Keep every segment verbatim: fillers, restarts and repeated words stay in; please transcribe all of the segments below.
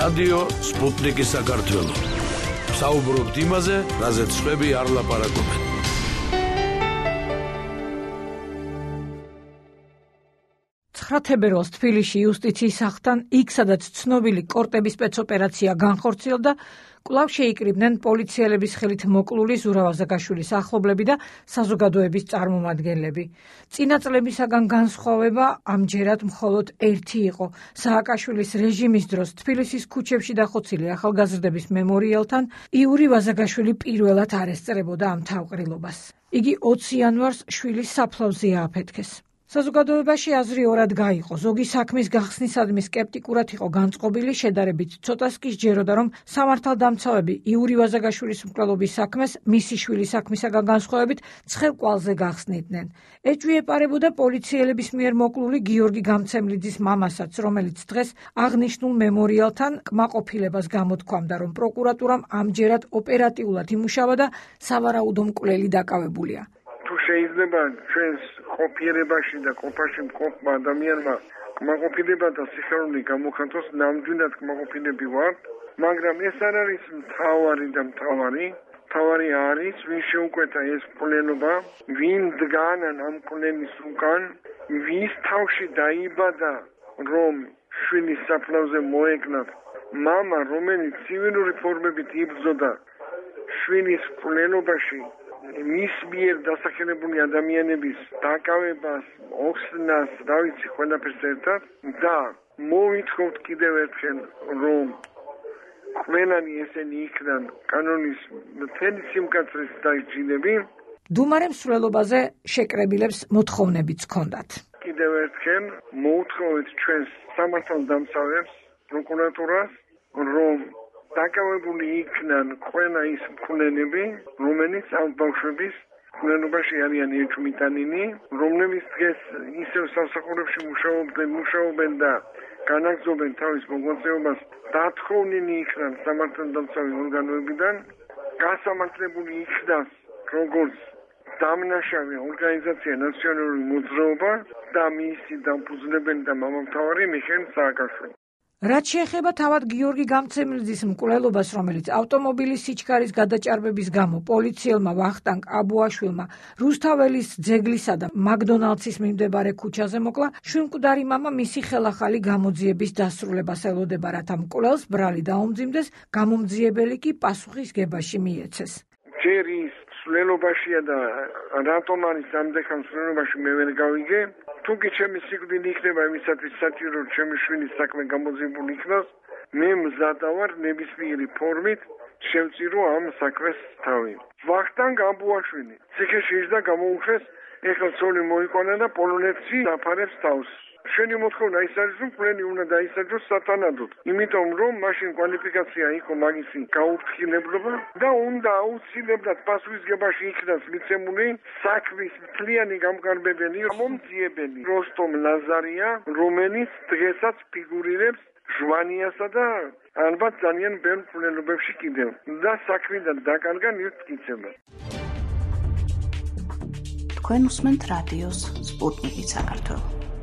რადიო სპუტნიკი საქართველო. საუბრობთ იმაზე, რაზეც სხვები არ ლაპარაკობენ. ცხრა თებერვალს თბილისში იუსტიციის სახლთან იქ, სადაც ცნობილი კორტების სპეცოპერაცია განხორციელდა, კვლავ შეიკრიბნენ პოლიციელების ხელით მოკლული ზურაბ აზაგაშვილის ახლობლები და საზოგადოების წარმომადგენლები. წინა წლებისაგან განსხვავება ამჯერად მხოლოდ ერთი იყო. სააკაშვილის რეჟიმის დროს თბილისის ქუჩებში დახოცილი ახალგაზრდების მემორიალთან იურიბ აზაგაშვილი პირველად არ ესწრებოდა ამ თავყრილობას. იგი ოცი იანვარს შვილის საფლავზე ააფეთქეს. საზოგადოებაში აზრი ორად გაიყო. ზოგი საქმის გახსნისადმი სკეპტიკურად იყო განწყობილი, შედარებით ცოტას კი სჯეროდა, რომ სამართალდამცავები იურიბ აზაგაშვილის მკვლელობის საქმეს მისი შვილის საქმისაგან განსხვავებით ცხელ კვალზე გახსნიდნენ. ეჭვი ეპარებოდა პოლიციელების მიერ მოკლული გიორგი გამცემლიძის მამასაც, რომელიც დღეს აღნიშნულ მემორიალთან კმაყოფილებას გამოთქვამდა, რომ პროკურატურამ ამჯერად ოპერატიულად იმუშავა და სავარაუდო მკვლელი დაკავებულია. თუ შეიძლება ჩვენს ყოფიერებაში და ყოფაში მყოფმა ადამიანმა კმაყოფილება და სიხარული გამოხატოს, ნამდვილად კმაყოფილები ვართ, მაგრამ ეს არ არის მთავარი და მთავარი. მთავარი არის, ვინ შეუკვეთა ეს მკვლელობა, ვინ დგანან ამ მკვლელის უკან, ვის თავში დაიბადა, რომ შვილის საფლავზე მოეკნათ მამა, რომელიც ცივილური ფორმებით იბრძოდა შვილის მკვლელობაში, მის მიერ დასახელებული ადამიანების დაკავებას, ოხსნას, რა ვიცი, ყველაფერს ერთად და მოვითხოვთ კიდევ ერთხელ, რომ ყველანი ესენი იქნან კანონის მთელი სიმკაცრეს დაიჯინები. დუმარე მსვლელობაზე შეკრებილებს მოთხოვნებიც ჰქონდათ. კიდევ ერთხელ მოუთხოვეთ ჩვენს სამართალდამცავებს, პროკურატურას, რომ დაკავებული იქნან ყველა ის მკვლელები, რომელიც ამ ბავშვების მკვლელობაში არიან ეჭვმიტანილი, რომლებიც დღეს ისევ სამსახურებში მუშაობენ, მუშაობენ და განაგრძობენ თავის მოღვაწეობას, დათხოვნილი იქნან სამართალდამცავი ორგანოებიდან, გასამართლებული იქნას როგორც დამნაშავე ორგანიზაცია ნაციონალური მოძრაობა და მისი დამფუძნებელი და მამამთავარი მიხეილ სააკაშვილი. რაც შეეხება თავად გიორგი გამცემლიძის მკვლელობას, რომელიც ავტომობილის სიჩქარის გადაჭარბების გამო პოლიციელმა ვახტანგ აბუაშვილმა რუსთაველის ძეგლისა და მაკდონალდსის მიმდებარე ქუჩაზე მოკლა, შვილმკვდარი მამა მისი ხელახალი გამოძიების დასრულებას ელოდება, რათა მკვლელს ბრალი დაუმძიმდეს, გამომძიებელი კი პასუხისგებაში მიეცეს. ჯერ ის მცვლელობაშია და რატომ არის ამდენხან მცვლელობაში მე ვერ გავიგე. თუკი ჩემი სიკვდილი იქნება იმისათვის საჭირო, ჩემი შვილის საქმე გამოძიებული იქნას, მე მზადა ვარ ნებისმიერი ფორმით შევწირო ამ საქმეს თავი. ვახტანგ აბუაშვილი ციხეში იჯდა, გამოუშვეს, ეხლა ცოლი მოიყვანა და პოლონეთში დაფარებს თავს. შენი მოთხოვნა ის არის, რომ მკვლელი უნდა დაისაჯოს სათანადოდ, იმიტომ რომ მაშინ კვალიფიკაცია იყო მაგისი გაუფრთხილებლობა და უნდა აუცილებლად პასუხისგებაში იქნას მიცემული საქმის მთლიანი გამგარბებელი, მომძიებელი როსტომ ლაზარია, რომელიც დღესაც ფიგურირებს ჟვანიასა და ალბათ ძალიან ბევრ მკვლელობებში კიდევ და საქმიდან დაკარგა მივტკიცება. თქვენ უსმენთ რადიოს სპუტნიკი საქართველო.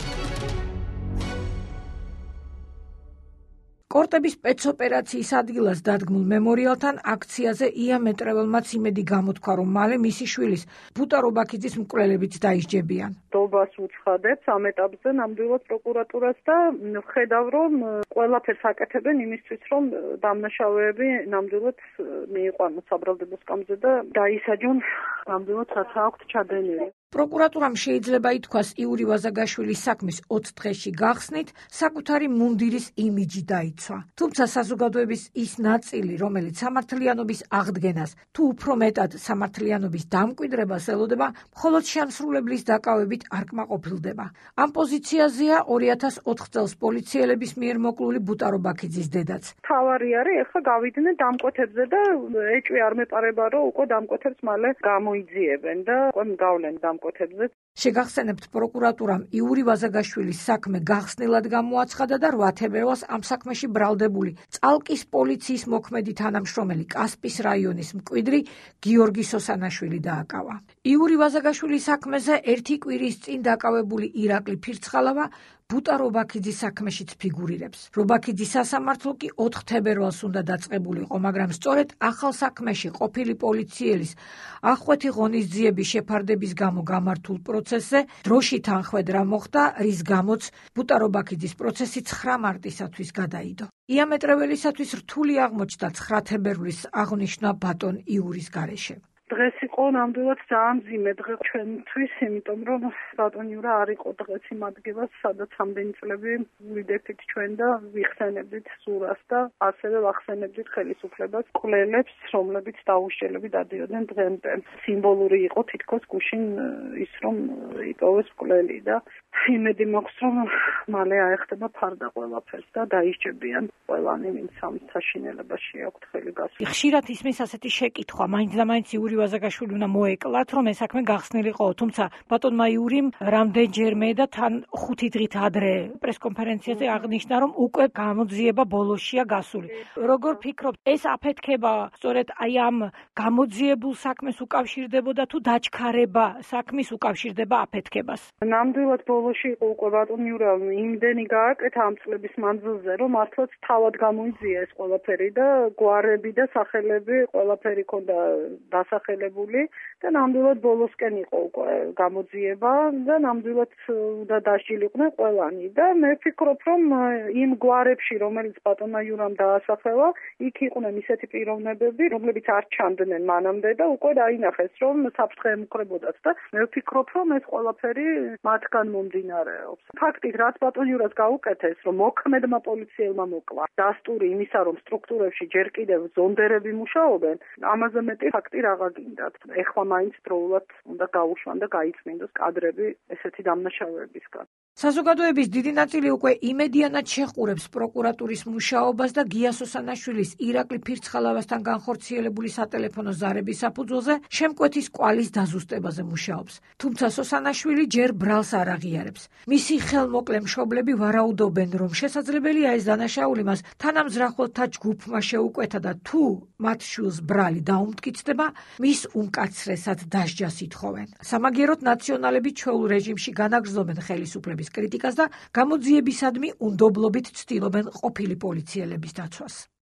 კორტების სპეცოპერაციის ადგილას დადგმულ მემორიალთან აქციაზე ია მეტრეველმაც იმედი გამოთქვა, რომ მალე მისი შვილის ბუტა რობაქიძის მკვლელებიც დაისჯებიან. დობას უცხადებს ამ ეტაპზე ნამდვილად პროკურატურას და ვხედავ, რომ ყველაფერს აკეთებენ იმისთვის, რომ დამნაშავეები ნამდვილად მიიყვანონ საბრალდებო სკამზე და დაისაჯონ ნამდვილად რაც აქვთ ჩადენილი. პროკურატურამ შეიძლება ითქვას, იურიბ აზაგაშვილის საქმის ოც დღეში გახსნით საკუთარი მუნდირის იმიჯი დაიცვა. თუმცა საზოგადოების ის ნაწილი, რომელიც სამართლიანობის აღდგენას თუ უფრო მეტად სამართლიანობის დამკვიდრებას ელოდება, მხოლოდ შემსრულებლის დაკავებით არ კმაყოფილდება. ამ პოზიციაზეა ორი ათას ოთხ წელს პოლიციელების მიერ მოკლული ბუტა რობაქიძის დედაც. თავარი არის, ეხლა გავიდნენ დამკვეთებზე და ეჭვი არ მეპარება, რომ უკვე დამკვეთებს მალე გამოიძიებენ და უკვე გავლენ დამკვეთებს. შეგახსენებთ, პროკურატურამ იურიბ აზაგაშვილის საქმე გახსნილად გამოაცხადა და რვა თებერვალს ამ საქმეში ბრალდებული წალკის პოლიციის მოქმედი თანამშრომელი კასპის რაიონის მკვიდრი გიორგი სოსანაშვილი დააკავა. იურიბ აზაგაშვილის საქმეზე ერთი კვირის წინ დაკავებული ირაკლი ფირცხალავა ბუტა რობაქიძის საქმეშიც ფიგურირებს. რობაქიძის სასამართლო კი ოთხ თებერვალს უნდა დაწყებულიყო, მაგრამ სწორედ ახალ საქმეში ყოფილი პოლიციელის აღხვეთი ღონისძიების შეფარდების გამო გამართულ პროცესზე დროში თანხვედრა მოხდა, რის გამოც ბუტა რობაქიძის პროცესი ცხრა მარტისათვის გადაიდო. იამეტრეველისათვის რთული აღმოჩნდა ცხრა თებერვლის აღნიშვნა ბატონ იურის გარეშე. დღეს იყო ნამდვილად ძალიან მძიმე დღე ჩვენთვის, იმიტომ რომ ბატონ იურა არ იყო დღეს იმ ადგილას, სადაც ამდენი წლები ვიდექით ჩვენ და ვიხსენებდით ზურას და ასევე ვახსენებდით ხელისუფლებას, კვლელებს, რომლებიც დაუშელები დადიოდნენ დღემდე. სიმბოლური იყო თითქოს გუშინ ის, რომ იპოვეს კვლელი და იმედი მაქვს, რომ მალე აეხტება ფარდა ყველაფერს და დაისჯებიან ყველანი, ვინც ამ საშინელებაში აქვთ ხელი გასული. ხშირად ისმის ასეთი შეკითხვა, მაინც და მაინც იური ვაზაგაშვილი უნდა მოეკლათ, რომ ეს საქმე გახსნილიყო, თუმცა ბატონმა იურიმ რამდენჯერმე და თან ხუთი დღით ადრე პრესკონფერენციაზე აღნიშნა, რომ უკვე გამოძიება ბოლოშია გასული. როგორ ფიქრობთ, ეს აფეთქება სწორედ აი ამ გამოძიებულ საქმეს უკავშირდებოდა თუ დაჩქარება საქმის უკავშირდება აფეთქებას? ნამდვილად ბოლოში იყო უკვე ბატონ იურამ იმდენი გააკეთა ამ წლების მანძილზე, რომ მართლაც თავად გამოიძია ეს ყველაფერი და გვარები და სახელები ყველაფერი ქონდა დასახელებული და ნამდვილად ბოლოსკენ იყო უკვე გამოძიება და ნამდვილად უნდა დასჯილიყვნენ ყველანი და მე ვფიქრობ, რომ იმ გვარებში, რომელიც ბატონმა იურამ დაასახელა, იქ იყვნენ ისეთი პიროვნებები, რომლებიც არ ჩანდნენ მანამდე და უკვე დაინახეს, რომ საფრთხე ემუქრებოდათ და მე ვფიქრობ, რომ ეს ყველაფერი მათგან მომდინარეობს. ფაქტით, რაც ბატონ იურას გაუკეთეს, რომ მოქმედმა პოლიციელმა მოკლა დასტური იმისა, რომ სტრუქტურებში ჯერ კიდევ ზონდერები მუშაობენ, ამაზე მეტი ფაქტი რაღა გინდათ. ეხლა მაინც დროულად უნდა გაუშვან და გაიწმინდოს კადრები ესეთი დამნაშავეებისგან. საზოგადოების დიდი ნაწილი უკვე იმედიანად შეყურებს პროკურატურის მუშაობას და გია სოსანაშვილის ირაკლი ფირცხალავასთან განხორციელებული სატელეფონო ზარების საფუძველზე შემკვეთის კვალის დაზუსტებაზე მუშაობს. თუმცა სოსანაშვილი ჯერ ბრალს არ აღიარებს. მისი ხელმოკლე მშობლები ვარაუდობენ, რომ შესაძლებელია ეს დანაშაული მას თანამზრახველთა ჯგუფმა შეუკვეთა და თუ მათ შვილს ბრალი დაუმტკიცდება, მის უმკაცრესად დასჯას ითხოვენ. სამაგიეროდ ნაციონალები ჩვეულ რეჟიმში განაგრძობენ ხელისუფლების კრიტიკას და გამოძიებისადმი უნდობლობით ცდილობენ ყოფილი პოლიციელების დაცვას.